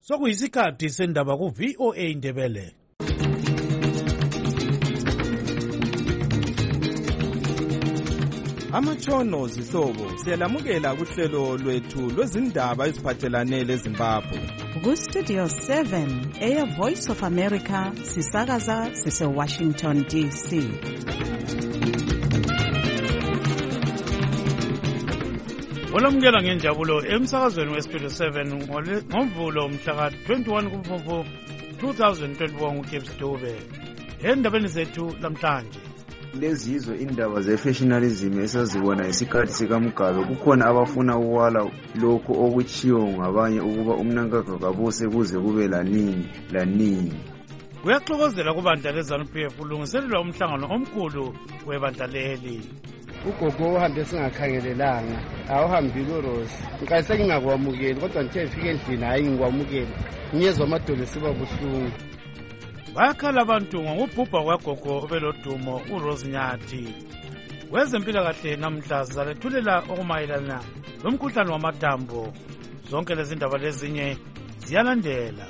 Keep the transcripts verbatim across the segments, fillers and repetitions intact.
Sokuyisikhathi sendaba ku V O A Indebele. Amatshono zihlobo siyalamukela kuhlelo lwethu lwezindaba eziphathelane leZimbabwe. Ku Studio seven eya Voice of America sisakaza sise Washington D C. Olamukela ngenjabulo emsakazweni we Studio seven ngomvulo mhla ka twenty-one kuMfumfu twenty twenty-one uKips Dube. Endabeni zethu lamhlanje lezizo indaba ze-fashionalism esazibona isikhathi sikaMugabe kukhona abafuna ukwala lokho okuchiyo ngabanye ukuba umnankaka kabuse kuze kube lanini lanini. Kuyaxokozela kubandla leZANU-P F ulungiselelwa umhlangano omkhulu webandla leli. Ugogo uhambe singakhangelelanga awuhambile uRose ngikase ngingakwamukeli kodwa ngithe ngifike endlini hayi ngikwamukeli ngiyezwa amadolo siba buhlungu. Bayakhala abantu ngokubhubha kwagogo obelodumo uRose Nyathi. Wezempilakahle namhla zalethulela okumayelana lomkhuhlane wamathambo. Zonke lezi ndaba lezinye ziyalandela.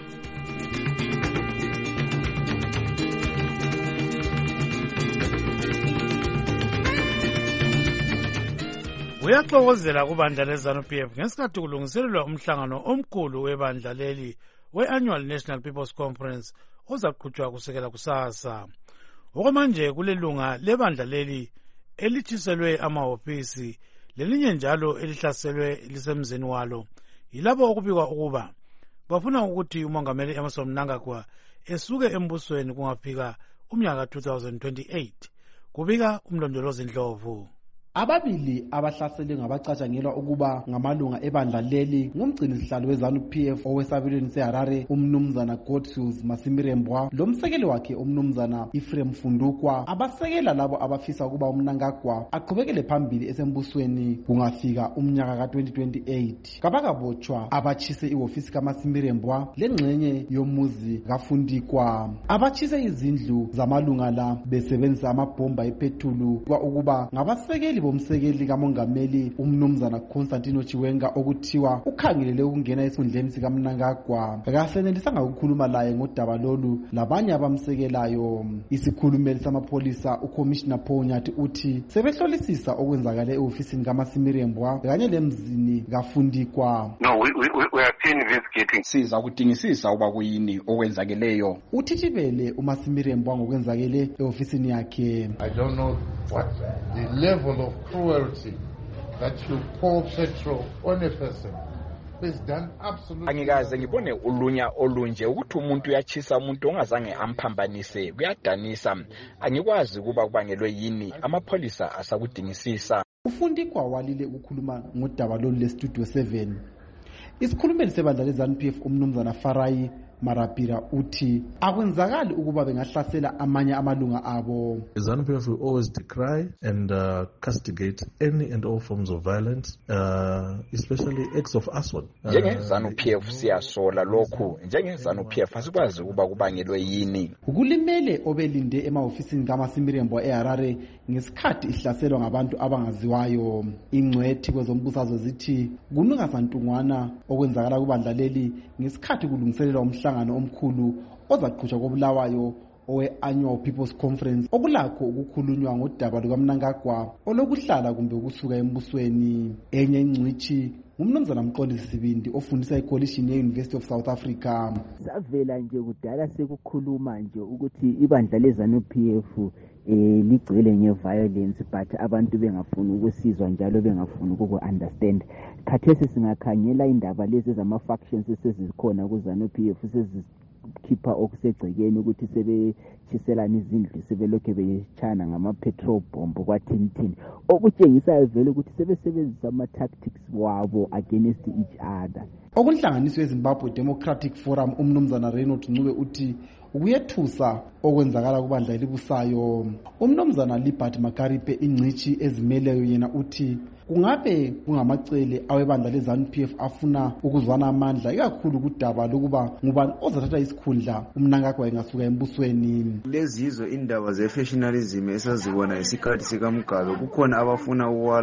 Uyaxokozela kubandla leZANU-P F ngesikhathi kulungiselelwa umhlangano omkhulu webandla leli we-Annual National People's Conference ozaqhutshwa kusekela kusasa. Okwamanje kulelunga lebandla leli elitshiselwe amahofisi lelinye njalo elihlaselwe lisemzini walo yilabo okubikwa ukuba bafuna ukuthi umongameli Emmerson Mnangagwa esuke embusweni kungafika umnyaka two thousand twenty-eight. Kubika umlondolozi Ndlovu. Ababili abahlasele ngabacatshangelwa ukuba ngamalunga ebandla leli ngumgcini sihlalo weZANU-P F owesabelweni seHarare umnumzana Godsus Masimirembwa lomsekeli wakhe umnumzana Ephraim Fundukwa abasekela labo abafisa ukuba uMnangagwa aqhubekele phambili esembusweni kungafika umnyaka ka twenty twenty-eight. Kabakabotshwa abatshise ihofisi kaMasimirembwa lengxenye yomuzi kaFundikwa abatshise izindlu zamalunga la besebenzisa amabhomba ephethulu kwa ukuba ngabasekeli bomsekeli kamongameli umnumzana Constantino Chiwenga okuthiwa ukhangelele ukungena esikhundleni sikaMnangagwa akasenelisanga ukukhuluma laye ngodaba lolu labanye abamsekelayo. Isikhulumeli samapholisa uCommissioner Paul Nyathi uthi sebehlolisisa okwenzakale eofisini kaMasimirembwa kanye lemzini kaFundikwa. No, we, we, we are investigating. Siza kudingisisa uba kuyini okwenzakeleyo. Uthithibele uMasimirembwa ngokwenzakele eofisini yakhe. I don't know what the level of cruelty that you pour petrol on a person is done absolutely. Angikaze ngibone ulunya olunje ukuthi umuntu uyachisa umuntu ongazange amphambanise kuyadanisa. Angikwazi kuba kubangelwe yini amapholisa asakudingisisa. Ufundikwa walile ukukhuluma ngodaba lolu leStudio seven. Isikhulumeli sebandla leZANU-P F umnumzana Farai Marapira uthi akwenzakali ukuba bengahlasela amanye amalunga abo. ZANU-P F will always decry and uh, castigate any and all forms of violence, uh, especially acts of assault. Njenge ZANU-P F siyasola lokhu, njenge ZANU-P F asikwazi ukuba kubangelwe yini. Ukulimele obelinde emahofisini kaMasimirembwa eHarare ngesikhathi ihlaselwa ngabantu abangaziwayo. Ingcwethi kwezombusazwe zithi kunungasantungwana okwenzakala kubandla leli ngesikhathi kulungiselelwa umhlangano omkhulu ozaqhutshwa koBulawayo owe-Annual People's Conference okulakho ukukhulunywa ngodaba lukaMnangagwa olokuhlala kumbe ukusuka embusweni. Enye ingcwithi umnumzana Mqondisi Sibindi ofundisa eCoalition ye-University of South Africa. Savela nje kudala sekukhuluma nje ukuthi ibandla leZANU-P F eh ligcwele ngeviolence but abantu bengafuni ukusizwa njalo bengafuni uku-understand. Khathesi singakhangela indaba lezi zama-factions esezikhona kuZANU-P F sezikhipha okusegcekeni ukuthi sebetshiselana izindlu sebelokhe bechana ngama-petrol bomb kwathini okutshengisayo vele ukuthi sebesebenzisa ama-tactics wabo against each other. Okunhlanganiso yeZimbabwe Democratic Forum umnumzana Reynold Ncube uthi ukuyethusa okwenzakala kubandla elibusayo. Umnumzana Libert Makaripe ingcithi ezimeleyo yena uthi kungabe kungamacele awebandla leZANU-P F afuna ukuzwana amandla ikakhulu kudaba lokuba ngubani ozathatha isikhundla uMnangagwa engasuka embusweni. Lezizo indaba ze-fashionalism esazibona isikhathi sikaMugabe kukhona abafuna ukwala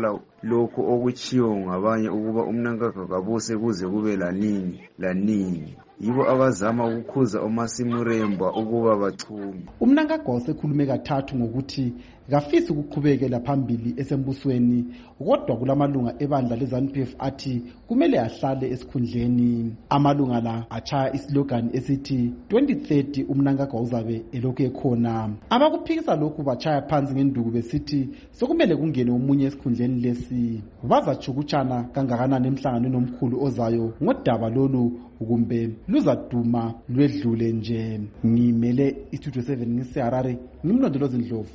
lokho okuchiyo ngabanye ukuba umnankaka kabuse kuze kube lanini lanini. Yibo abazama ukukhuza uMasimuremba ukuba bachume. Umnankaka wasekhulume kathathu ngokuthi kafisi ukuqhubekela phambili esembusweni, kodwa kulamalunga ebandla leZANU P F athi kumele ahlale esikhundleni. Amalunga la achaya islogan esithi twenty thirty umnankaka uzabe elokhu ekhona. Abakuphikisa lokhu bachaya phansi ngenduku besithi sokumele kungene umunye esikhundleni lesi. Bazajukutshana kangakanani emhlanganweni omkhulu ozayo ngodaba lolu kumbe luzaduma lwedlule nje. Ngimele iStudio seven ngiseHarare, ngimlondolozi Ndlovu.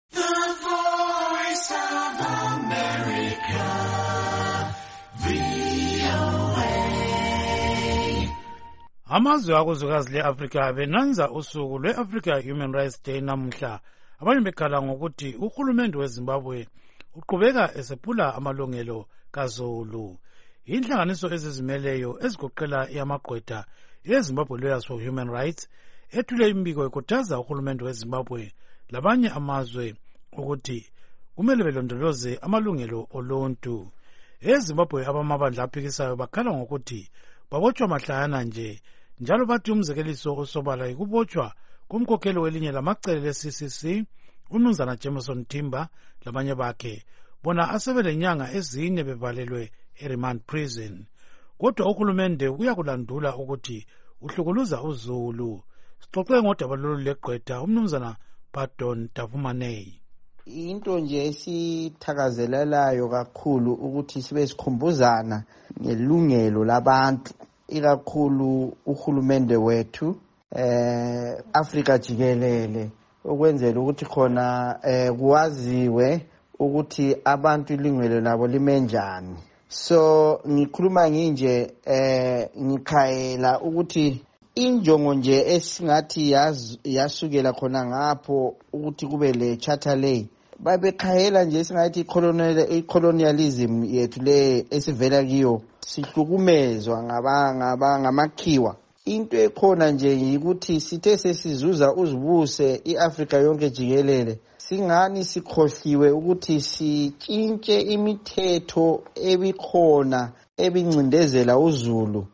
Amazwe akuzwekazi le-Afrika benanza usuku lwe-Africa Human Rights Day namuhla. Abanye bekhala ngokuthi uhulumende weZimbabwe uqhubeka esephula amalungelo kaZulu. Inhlanganiso ezizimeleyo ezigoqela yamagqwetha yeZimbabwe Lawyers for Human Rights ethule imbiko ikhuthaza uhulumende weZimbabwe labanye amazwe ukuthi kumele belondoloze amalungelo oluntu. EZimbabwe abamabandla aphikisayo bakhala ngokuthi babotshwa mahlayana nje, njalo bathi umzekeliso osobala ikubotshwa kumkhokheli welinye lamacele le-C C C uMnumzana Jameson Timber labanye bakhe, bona asebelenyanga ezine bevalelwe eRemand Prison. Kodwa uhulumende uyakulandula ukuthi uhlukuluza uZulu. Sixoxe ngodaba lolu leGqwetha uMnumzana Pardon Tavumanei. Into nje esithakazelelayo kakhulu ukuthi sibe sikhumbuzana ngelungelo labantu, ikakhulu uhulumende wethu eh Afrika jikelele, ukwenzela ukuthi khona eh kuwaziwe ukuthi abantu ilungelo labo limenjani. So ngikhuluma nginje eh ngikhayela ukuthi injongo nje esingathi yasukela khona ngapho ukuthi kube le charter lay, babekhayela nje singathi i-colonialism yethu le esivela kiyo sihlukumezwa ngabanga ngamakhiwa. Into ekhona nje yikuthi sithe sesizuza uzibuse iAfrika yonke jikelele, singani sikhohliwe ukuthi sitshintshe imithetho ebikhona ebincindezela uZulu,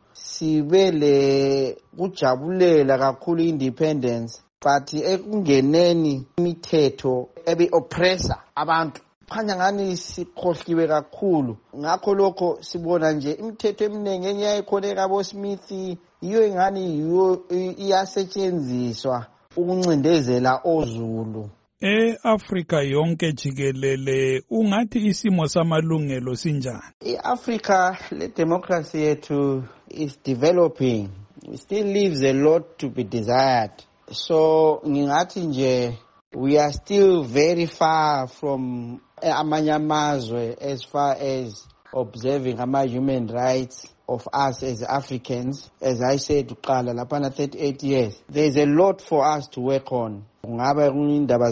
sibele kujabulela kakhulu independence, but ekungeneni imithetho ebi oppressor abantu khanya ngani sikhohliwe kakhulu. Ngakho lokho sibona nje imithetho eminingi enyayikhona ekabo Smith iyo ingani iyo iyasetshenziswa ukuncindezela oZulu. E-Afrika yonke jikelele ungathi isimo samalungelo sinjani? E-Africa le democracy yethu is developing. It still leaves a lot to be desired. So ngingathi nje we are still very far from amanye amazwe as far as observing ama human rights of us as Africans. As I said uqala lapha na thirty-eight years, there is a lot for us to work on. Ngabe kuyindaba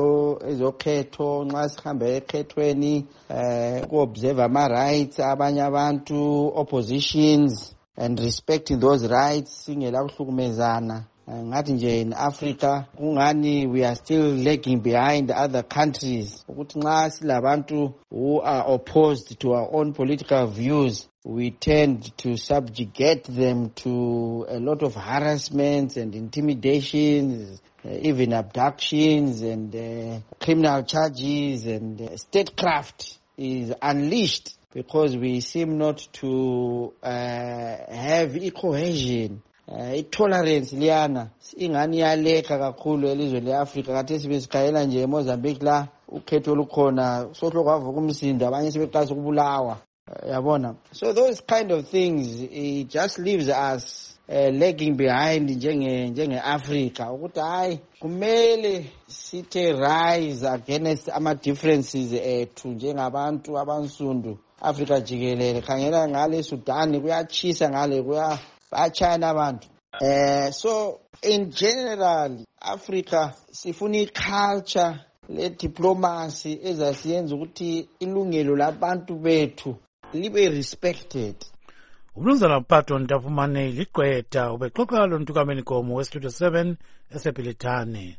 ezokhetho, nxa sihambe ekhethweni eh ku observe ama rights abanye abantu, oppositions, and respecting those rights singela kuhlukumezana. Ngathi nje in Africa kungani we are still lagging behind other countries, ukuthi nxa silabantu who are opposed to our own political views, we tend to subjugate them to a lot of harassments and intimidations, uh, even abductions and uh, criminal charges, and uh, statecraft is unleashed because we seem not to uh, have cohesion. Uh, i-tolerance liyana ingani yaleka kakhulu elizwe le-Afrika. Kade sibe sikhayela nje eMozambique la ukhetho lukhona sohlo kwavuka umsindo, abanye sebeqasa ukubulawa, yabona. So those kind of things, it just leaves us uh, lagging behind njenge njenge-Afrika, ukuthi hayi kumele sithe rise against ama differences ethu njengabantu abansundu Afrika jikelele. Khangela ngale Sudan kuyachisa, ngale kuya bachana abantu. Eh so in general Africa sifuna i-culture le diplomacy ezasiyenza ukuthi ilungelo labantu bethu libe respected. Umnumzana Pardon Tavumanei liGqwetha ubexoxa lo Ntukameni Gomo weStudio seven eseBhilithane.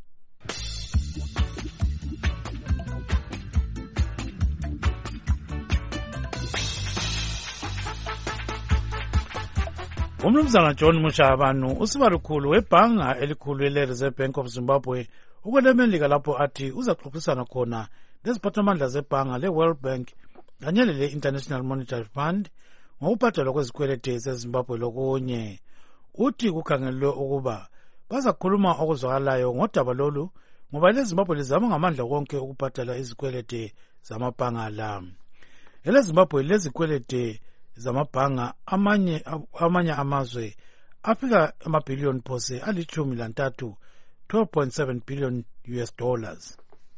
umnumzana John Mushabanu usibalukhulu webhanga elikhulu ele-Reserve Bank of Zimbabwe ukwelemelika lapho athi uzaxoxisana khona leziphathamandla zebhanga le-World Bank kanye lele-International Monetary Fund ngokubhadalwa kwezikweleti zeZimbabwe lokunye. Uthi kukhangelwe ukuba bazakhuluma okuzwakalayo ngodaba lolu ngoba leZimbabwe lizama ngamandla konke ukubhadala izikweleti zamabhanga la. EleZimbabwe lezikweleti zamabhanga amanye amanye amazwe afika amabhiliyoni phose alichumi lantathu twelve point seven billion U S dollars.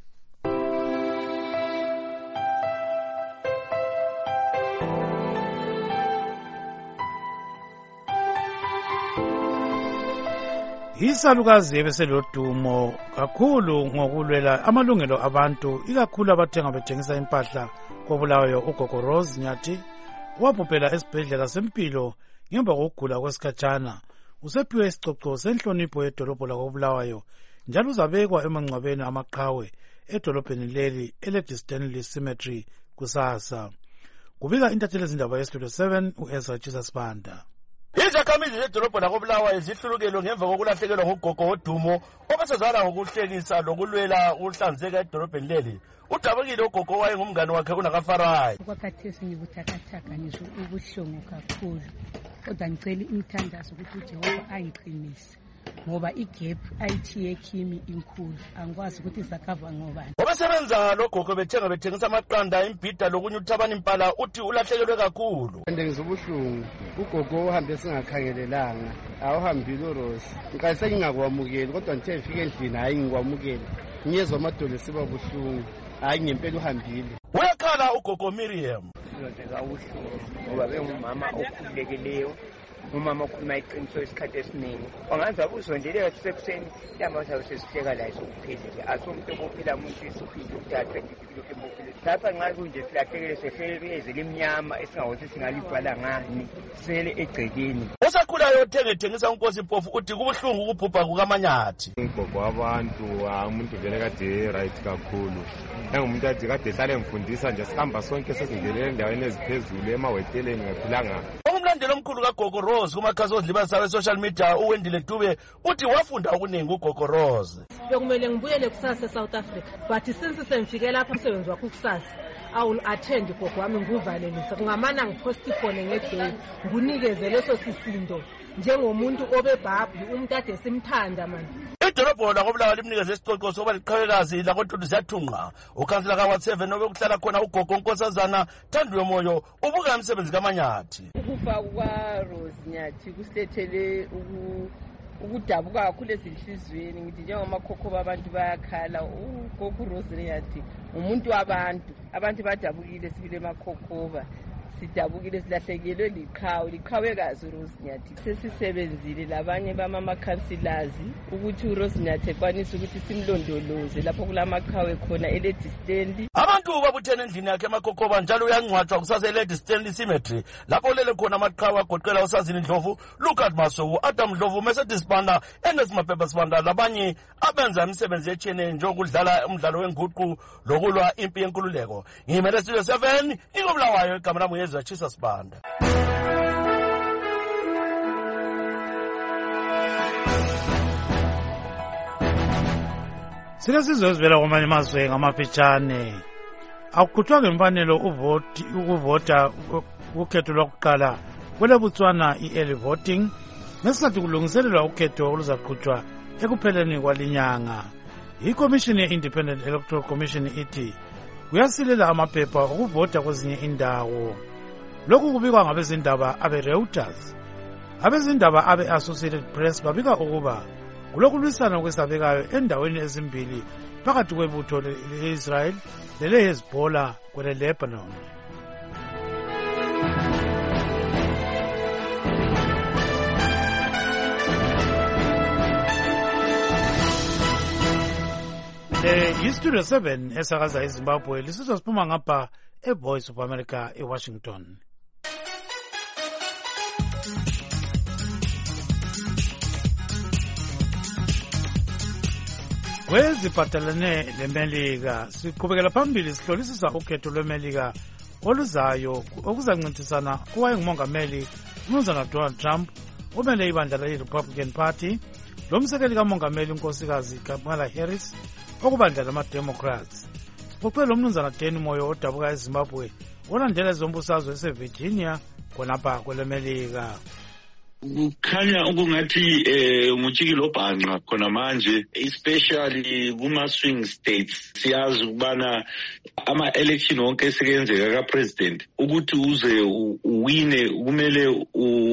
Isalukazi ebeselodumo kakhulu ngokulwela amalungelo abantu ikakhulu abathenga bethengisa impahla koBulawayo uGogo Rose Nyathi wabhubhela esibhedlela sempilo ngemva kokugula kwesikhatshana. Usephiwe isicoco senhlonipho edolobho lakoBulawayo njalo uzabekwa emangcwabeni amaqhawe edolobheni leli eLady Stanley Cemetery kusasa. Kubika intatheli ezindaba yestudio seven uEzra Jesus Banda. Izakhamizi zedolobho lakoBulawayo zihlulukelwe ngemva kokulahlekelwa ngugogo wodumo obesezala ngokuhlekisa lokulwela ukuhlanzeka edolobheni leli. Udabukile ugogo wayengumngane wakhe uNakafarayi. Okwakhathesi ngibuthakathaka ngisho ubuhlungu kakhulu. Kodwa ngicela imithandazo ukuthi uJehova angiqinise ngoba igap ayithiye kimi inkulu angikwazi ukuthi izakava ngobani. Obesebenza logogo bethenga bethengisa amaqanda imbhida lokunye uthabana impala uthi ulahlekelwe kakhulu. Ngizobuhlungu ugogo uhambe singakhangelelanga awuhambile uRose ngikase ngingakwamukeli kodwa ngithe ngifike endlini hayi ngikwamukeli ngiyezwa amadolo siba buhlungu hayi ngempela uhambile. Uyakhala ugogo Miriam. Ngizothenga ubuhlungu ngoba bengumama okhululekileyo umama okhuluma iqiniso isikhathi esiningi onganza uzondele sekuseni yamasa sesihleka la isokuphelile asomuntu ophila umuntu isiphilo udatha ngikilo kemphilo lapha nxa kunje silahlekele sehleleze limnyama esingawothi singalibhala ngani sele egcekeni. Usakhulayo othengethengisa unkosi Mpofu uthi kubuhlungu ukubhubha kukaManyathi. Ugogo wabantu umuntu vele kade right kakhulu engumuntu athi kade hlale ngifundisa nje sihamba sonke sesingene endaweni eziphezulu emaweteleni ngaphilanga. Umlandeli omkhulu kaGogo Rose kumakhasi odlibazisa we-social media uWendile Dube uthi wafunda okuningi uGogo Rose. Bekumele ngibuyele kusasa eSouth Africa but since sengifike lapha umsebenzi wakho kusasa I will attend ugogo wami nguvalelisa kungamana ngiposti khona ngeday ngunikeze leso sisindo njengomuntu obebhabhu umuntu ade simthanda manje. Idolobho lakoBulawayo limnikeze isicoco soba liqhawekazi lakoNtuli ziyathunqa. Ukhansela kaWard seven obekuhlala khona ugogo Nkosazana Thandiwe Moyo ubuka umsebenzi kaManyathi. Ukufa kwaRose Nyathi kusilethele ukudabuka kakhulu ezinhlizweni ngithi njengamakhokho abantu bayakhala ugogo Rose Nyathi umuntu wabantu abantu badabukile sibile emakhokhoba sidabukile silahlekelwe liqhawe liqhawekazi uRose Nyathi sesisebenzile labanye bamama councillors ukuthi uRose Nyathi ekwanise ukuthi simlondoloze lapho kulamaqhawe khona eLady Stanley. Abantu babuthene endlini yakhe emakhokhoba njalo uyangcwatshwa kusasa eLady Stanley Cemetery lapho lele khona amaqhawe agoqela usazini Ndlovu, Lukat Masowu, Adam Ndlovu, Mercedes Banda, Ernest Maphepha Sibanda labanye abenza imisebenzi etshiyeneyo njengokudlala umdlalo wenguqu lokulwa impi yenkululeko. Ngimele Studio seven ikoBulawayo igama lami uEzra Jesus Banda. Silesizwe ezivela kwamanye amazwe ngamafitshane. Akukhutshwa ngemfanelo uvoti ukuvota ukhetho lokuqala kweleBotswana i-early voting ngesikhathi kulungiselelwa ukhetho oluzaqhutshwa ekupheleni kwalinyanga. ICommission ye-Independent Electoral Commission ithi kuyasilela amaphepha okuvota kwezinye indawo. Lokhu kubikwa ngabezindaba abe-Reuters. Abezindaba abe-Associated Press babika ukuba kulokulwisana okwesabekayo endaweni ezimbili phakathi kwebutho le-Israel lele-Hezbollah kwele-Lebanon. Istudio seven esakaza eZimbabwe lisizwa siphuma ngapha eVoice of America eWashington. Kweziphathelene leMelika siqhubekela phambili sihlolisisa ukhetho lweMelika oluzayo okuzancintisana kowayengumongameli uMnumzana Donald Trump umele ibandla le-Republican Party lomsekeli kamongameli unkosikazi Kamala Harris okubandla lama-Democrats. Ucele umnumzana Danny Moyo odabuka eZimbabwe olandela ezombusazwe eseVirginia khonapha kwelemelika. Kukhanya ukungathi eh umujikilo obhanqa khona manje especially kuma swing states siyazi ukubana ama election wonke esekenzeka ka president ukuthi uze uwine kumele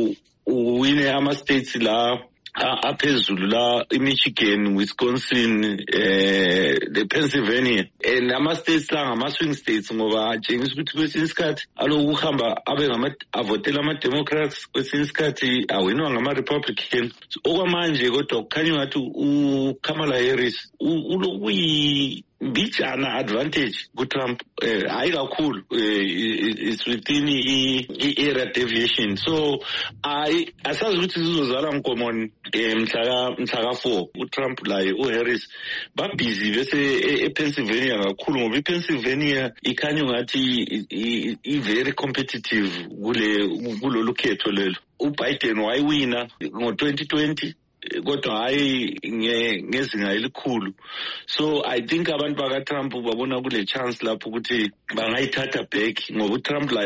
uwine ama states la aphezulu la iMichigan, Wisconsin, eh the Pennsylvania and ama states la ngama swing states ngoba njengisa ukuthi kwesinye isikhathi aloku uhamba abe ngama avotela ama Democrats kwesinye isikhathi awinwa ngama Republican. Okwamanje kodwa kukhanya ngathi uKamala Harris ulokuyi mbijana advantage ku Trump hayi kakhulu it's within i-era deviation, so I asazi ukuthi sizozala nkomoni mhla mhla four uTrump laye uHarris babhizi bese ePennsylvania kakhulu ngoba iPennsylvania ikhanya ngathi i very competitive kule kulolu khetho lelo. uBiden wayiwina ngo twenty twenty kodwa hayi ngezinga elikhulu, so I think abantu baka Trump babona kule chance lapho ukuthi bangayithatha back ngoba uTrump laye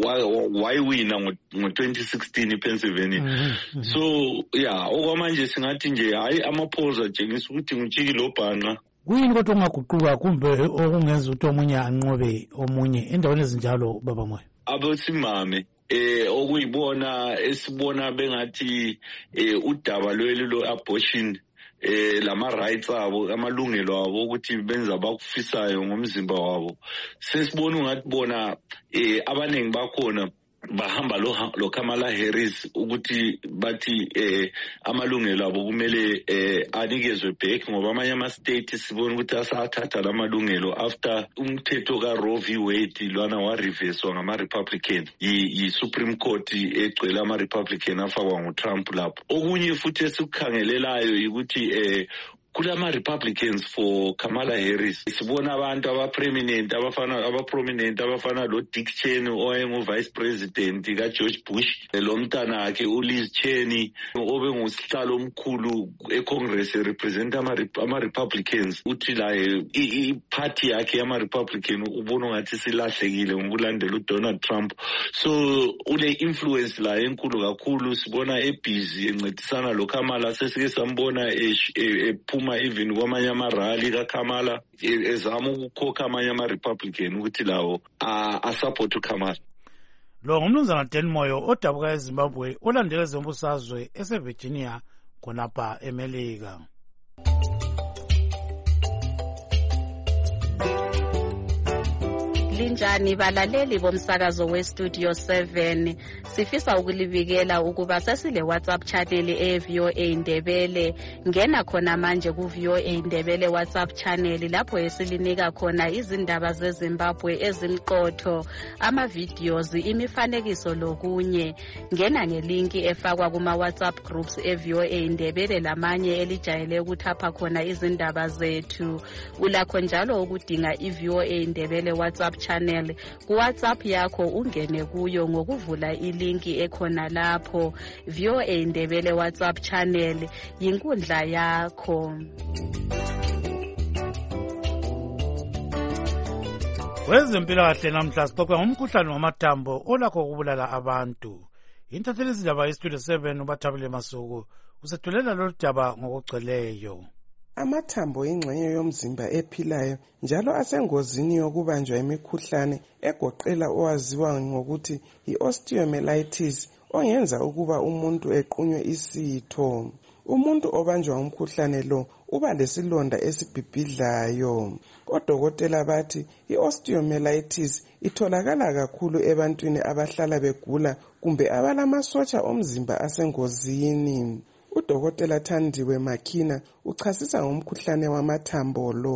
wayiwina ngo twenty sixteen ePennsylvania. mm-hmm. So yeah, okwamanje singathi nje hayi amaphoza njengisa ukuthi ngijikile obhanqa. Kuyini kodwa ungaguquka kumbe okungenza ukuthi omunye anqobe omunye endaweni ezinjalo baba moya? Abosimame eh okuyibona esibona bengathi eh udaba lweli lo abortion eh lama rights abo amalungelo abo ukuthi benza bakufisayo ngomzimba wabo sesibona ungathi bona eh abanengi bakhona bahamba lo lo Kamala Harris ukuthi bathi eh amalungelo abo kumele eh anikezwe back ngoba amanye ama state sibona ukuthi asathatha lamalungelo after umthetho ka Roe v Wade lwana wa reverse ngama Republican yi Supreme Court egcwele ama Republican afakwa nguTrump lapho. Okunye futhi esikukhangelelayo ukuthi eh kulama Republicans for Kamala Harris sibona abantu abaprominent abafana abaprominent abafana lo Dick Cheney oyengu vice president ka George Bush lo mntana akhe uLiz Cheney obe ngusihlalo omkhulu eCongress represent ama ama Republicans uthi la i party yakhe yama Republican ubona ngathi silahlekile ngokulandela uDonald Trump, so ule influence la enkulu kakhulu sibona ebusy encedisana lo Kamala sesike sambona e uma even kwamanye amarally kaKamala ezama ukukhokha amanye ama-Republican ukuthi lawo asupport uKamala. Lo ngumnumzana Danny Moyo odabuka eZimbabwe olandela ezombusazwe eseVirginia khonapha eMelika. Linjani balaleli bomsakazo weStudio seven, sifisa ukulibikela ukuba sesile WhatsApp channel e-V O A Ndebele. Ngena khona manje ku-V O A Ndebele WhatsApp channel lapho esilinika khona izindaba zeZimbabwe ezimqotho, ama-videos, imifanekiso lokunye. Ngena ngelinki efakwa kuma-WhatsApp groups e-V O A Ndebele lamanye elijayele ukuthapha khona izindaba zethu. Ulakho njalo ukudinga i-V O A Ndebele WhatsApp channel ku WhatsApp yakho ungene kuyo ngokuvula ilinki ekhona lapho. V O A Ndebele WhatsApp channel yinkundla yakho. Wezempilakahle namhla sixoxa ngomkhuhlane wamathambo olakho ukubulala abantu. Intatheli izindaba yeStudio seven uBathabile Masuku usethulela lolu daba ngokugcweleyo. Amathambo ingxenye yomzimba ephilayo njalo asengozini yokubanjwa imikhuhlane egoqela owaziwa ngokuthi i-osteomyelitis ongenza ukuba umuntu equnywe isitho. Umuntu obanjwa umkhuhlane lo uba lesilonda esibhibhidlayo. Odokotela bathi i-osteomyelitis itholakala kakhulu ebantwini abahlala begula kumbe abalamasotsha omzimba asengozini. Udokotela Thandiwe Makhina uchasisa ngomkhuhlane wamathambo lo.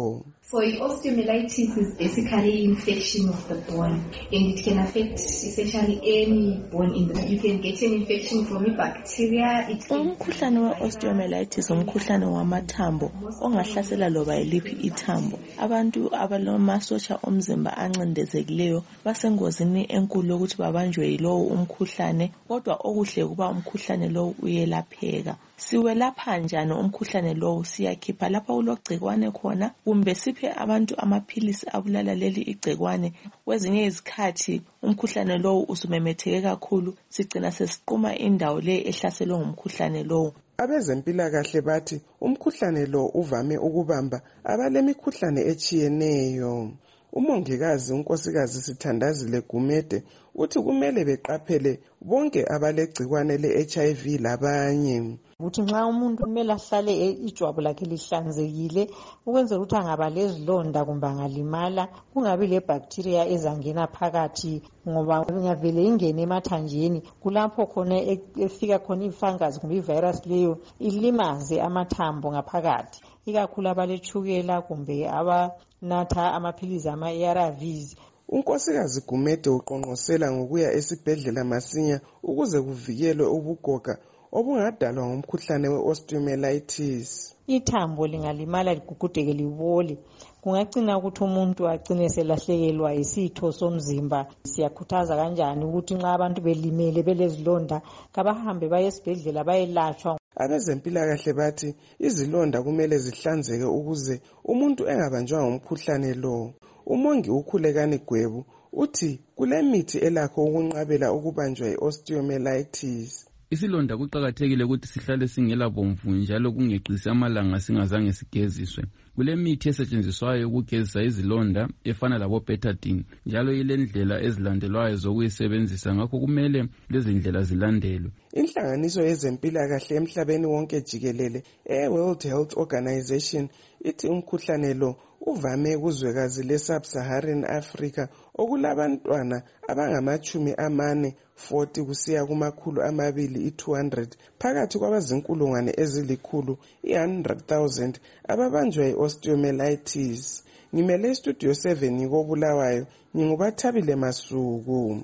So osteomyelitis is basically infection of the bone, and it can affect essentially any bone in the body. You can get an infection from a bacteria. It can... Umkhuhlane we-osteomyelitis umkhuhlane wamathambo ongahlasela loba yiliphi ithambo. Abantu abalomasosha omzimba ancindezekileyo basengozini enkulu yokuthi babanjwe yilowo umkhuhlane, kodwa okuhle kuba umkhuhlane lowo uyelapheka. Siwelapha njani umkhuhlane lowo? Siyakhipha lapha ulogcikwane khona, kumbe siphe abantu amaphilisi abulala leli igcikwane. Kwezinye izikhathi umkhuhlane lowo usumemetheke kakhulu, sigcina sesiquma indawo le ehlaselwe ngumkhuhlane lowo. Abezempilakahle bathi umkhuhlane lo uvame ukubamba abalemikhuhlane etshiyeneyo. Umongikazi unkosikazi Sithandazile Gumede uthi kumele beqaphele bonke abalegcikwane le-H I V labanye. Ukuthi nxa umuntu kumele ahlale ijwabu lakhe lihlanzekile ukwenzela ukuthi angaba lezilonda kumbe angalimala kungabi lebacteria ezangena phakathi, ngoba ingavele ingene emathanjeni kulapho khona efika khona ifungus kumbe ivirus leyo ilimaze amathambo ngaphakathi, ikakhulu abaletshukela kumbe abanatha amaphilizi ama-A R Vs. Unkosikazi Gumede uqonqosela ngokuya esibhedlela masinya ukuze kuvikelwe ubugoga obungadalwa ngumkhuhlane we-osteomyelitis. Ithambo lingalimala ligugudeke libole, kungagcina ukuthi umuntu agcine selahlekelwa isitho somzimba. Siyakhuthaza kanjani ukuthi nxa abantu belimele belezilonda kabahambe baye esibhedlela bayelatshwa. Abezempilakahle bathi izilonda kumele zihlanzeke ukuze umuntu engabanjwa ngumkhuhlane lo. Umongi uKhulekani Gwebu uthi kulemithi elakho ukunqabela ukubanjwa yi-osteomyelitis. Isilonda kuqakathekile ukuthi sihlale singela bomvu njalo kungeqisi amalanga singazange sigeziswe. Kulemithi esetshenziswayo ukugezisa izilonda efana labo betadine, njalo ilendlela ezilandelwayo zokuyisebenzisa, ngakho kumele lezi ndlela zilandelwe. Inhlanganiso yezempilakahle emhlabeni wonke jikelele e-World Health Organization ithi umkhuhlane lo uvame kuzwekazi le-Sub-Saharan Africa okulabantwana abangamachumi amane forty kusiya kumakhulu amabili i-two hundred phakathi kwabazinkulungwane ezilikhulu i-one hundred thousand ababanjwa yi-osteomyelitis. Ngimele istudio seven ngikobulawayo, ngingubathabile Masuku.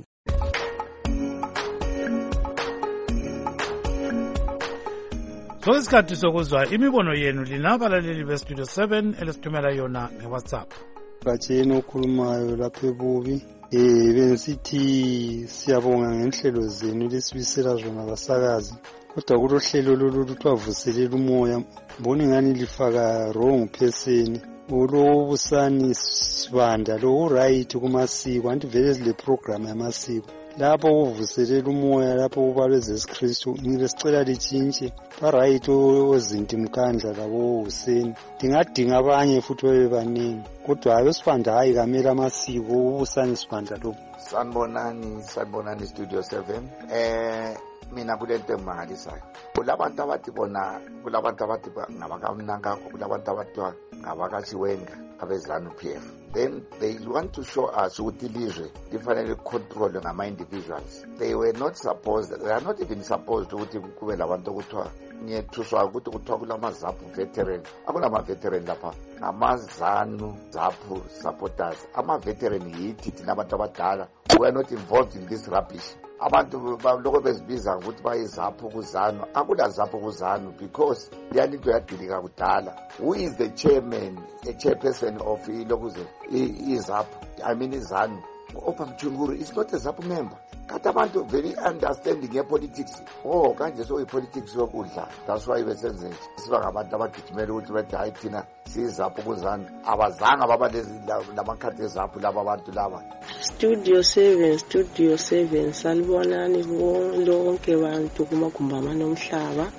So isikhathi sokuzwa imibono yenu linabalaleli bestudio seven elesithumela yona ngeWhatsApp. Batsheni okhulumayo lapha ebubi eh bensithi siyabonga ngenhlelo zenu lesibisela zona basakazi, kodwa kulohlelo lolu lutwavuselela umoya mbona ngani lifaka wrong person. Ulobusani Sibanda lo right kumasiko, anti vele le program yamasiko lapho uvuselela umoya lapho ubalwe zesikristu. Ngilesicela litshintshe ba right ozinti Mkandla labo Hussein, dingadinga abanye futhi bebe baningi, kodwa abesibanda hayi kamela amasiko. Ubusani Sibanda lo. Sanibonani, sanibonani Studio seven. eh mina kulento emangalisayo, kulabantu abathi bona kulabantu abathi ngabakamnanga, kulabantu abathi ngabakachiwenga abezanu P F, then they want to show us ukuthi ilizwe lifanele control ngama-individuals. They were not supposed, they are not even supposed ukuthi kube labantu okuthiwa ngiyethuswa ukuthi kuthiwa kulamazaphu veteran. Akunama-veteran lapha, ngamazanu zaphu supporters. Ama-veteran yithi thina abantu abadala, we are not involved in this rubbish. Abantu baloko bezibiza ukuthi bayizaphu kuzanu. Akula zaphu kuzanu because liyalinto yadilika kudala. Who is the chairman, a chairperson of ilokuze izaphu? I mean izanu. Opa Mchunguru is not a zaphu member. Kati abantu very understanding ye politics. Oh kanje so politics yokudla. That's why besenze siba ngabantu abagijimela ukuthi bethi hayi thina sizaphu kuzanu. Abazanga baba lezi lamakhathi ezaphu laba abantu laba. Studio seven, Studio seven, salibonani lonke bantu kumagumba nomhlaba.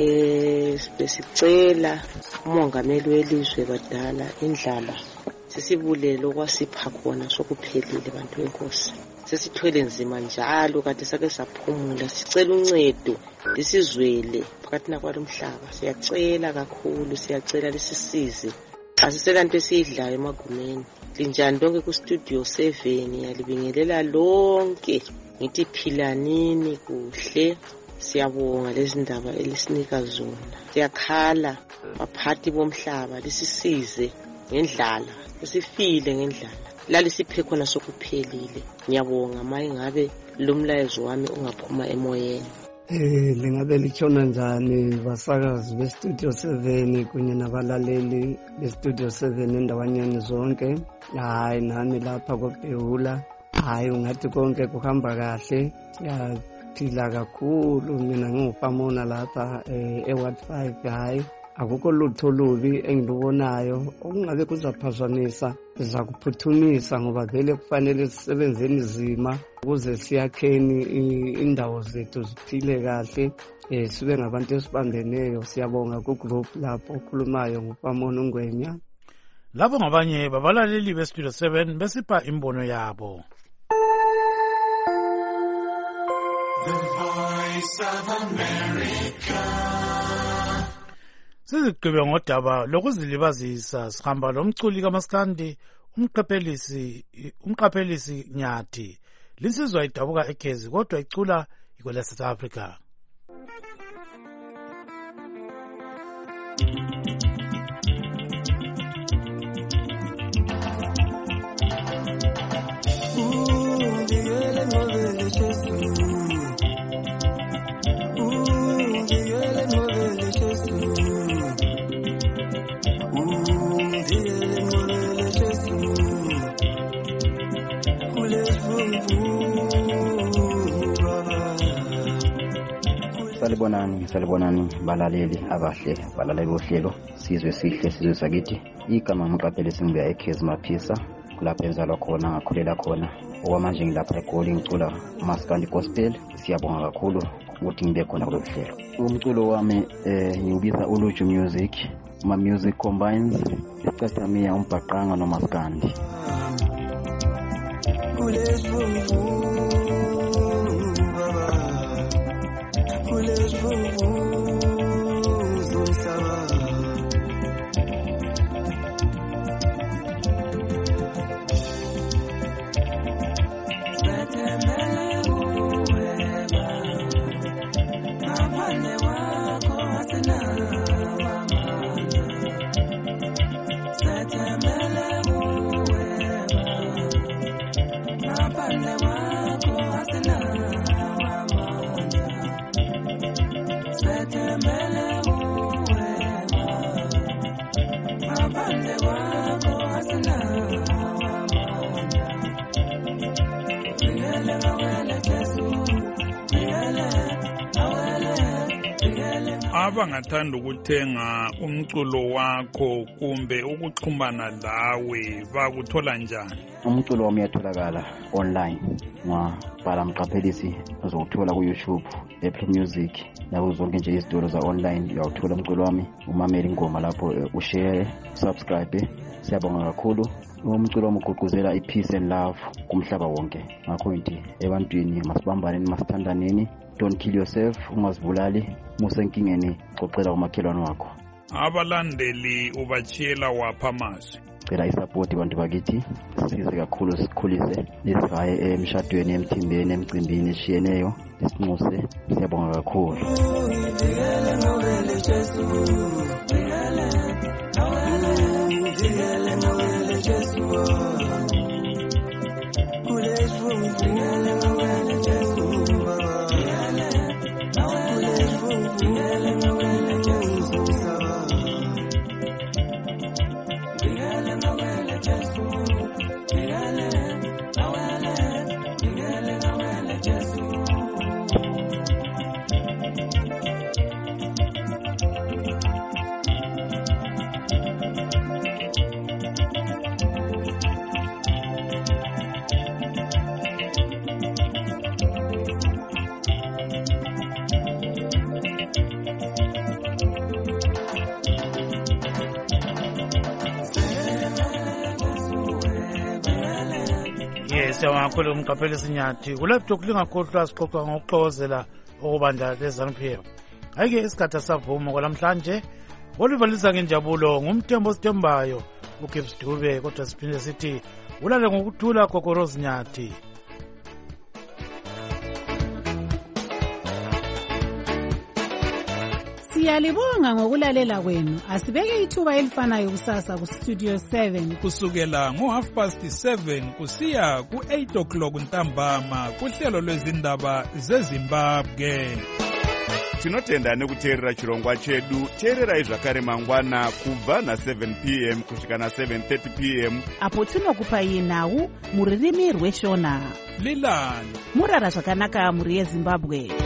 Eh besicela umongameli welizwe badala indlala sisibulelo kwasipha khona sokuphelile bantu benkosi. Sesithwele nzima njalo kade sake saphumula, sicela uncedo lisizwele phakathi nakwalo mhlaba. Siyacela kakhulu, siyacela lisisize. Asiselanto esiyidlayo emagumeni. Linjani lonke ku Studio seven, yalibingelela lonke. Ngithi philanini kuhle. Siyabonga lezi ndaba elisinika zona. Siyakhala baphathi bomhlaba lisisize ngendlala usifile ngendlala lali siphe khona sokuphelile. Ngiyabonga maye ngabe lo mlayezo wami ungaphuma emoyeni. Eh lingabe lichona njani basakazi be Studio seven kunye nabalaleli be Studio seven endawanyeni zonke. Hayi nami lapha koBhehula. Hayi ungathi konke kuhamba kahle. Yaphila kakhulu mina ngingupamona lapha eh Ward five. Hayi akukho lutho lubi engilubonayo okungabe kuzaphazamisa sizakuphuthumisa ngoba vele kufanele sisebenzeni nzima ukuze siyakheni indawo zethu ziphile kahle eh sibe ngabantu esibambeneyo. Siyabonga ku group lapho okhulumayo ngupamona uNgwenya. Labo ngabanye babalaleli be Studio seven besipha imbono yabo. The Voice of America. Sizigqibe ngodaba lokuzilibazisa sihamba lomculi kaMaskandi umqaphelisi umqaphelisi Nyathi. Linsizwa idabuka eGezi kodwa icula ikwela South Africa. Salibonani, salibonani balaleli abahle, balaleli bohlelo sizwe sihle sizwe sakithi. Igama umqaphelisi ngibuya eGezi Maphisa kulapho enzalwa khona ngakhulela khona. Okwamanje ngilapha eGoli ngicula uMaskandi Gospel. Siyabonga kakhulu ukuthi ngibe khona kulolu hlelo. Umculo wami eh ngiubiza Uluju Music. Ma music combines isicathamia umbhaqanga noMaskandi. Abangathanda ukuthenga umculo wakho kumbe ukuxhumana lawe bakuthola njani? Umculo wami uyatholakala online ngabhala umqaphelisi uzowuthola ku YouTube, Apple Music, nawo zonke nje izitolo za online uyawuthola umculo wami. Umamela ingoma lapho ushare, subscribe. Siyabonga kakhulu. Umculo wami ugqugquzela ipeace and love kumhlaba wonke. Ngakho ngithi ebantwini masibambane masithandaneni. Don't kill yourself, ungazibulali. Musenkingeni xoxela umakhelwane wakho. Abalandeli ubachiyela wapha amazwi. Cela isupport abantu bakithi size kakhulu sikhulise lesigaye emshadweni emthimbeni emcimbini eshiyeneyo isinxuse. Siyabonga kakhulu. Siyabonga kakhulu umqaphelisi Nyathi. Kulapho kulingakhohlwa sixoxa ngokuxokozela okubandla leZANU-P F. Ayike isikhathi savuma kwalamhlanje. Olivalisa ngenjabulo ngumthembo sithembayo uGibbs Dube kodwa siphinde sithi ulale ngokuthula gogo Rose Nyathi. Siyalibonga ngokulalela kwenu. Asibeke ithuba elifanayo kusasa ku Studio seven kusukela ngo half past seven kusiya ku eight o'clock ntambama kuhlelo lwezindaba zeZimbabwe. Tinotenda nekuteerera chirongwa chedu. Teererai zvakare mangwana kubva na seven p m kusvika na seven thirty p m apo tinokupai nhau muririmi rweshona. Lilani murara zvakanaka muri yeZimbabwe.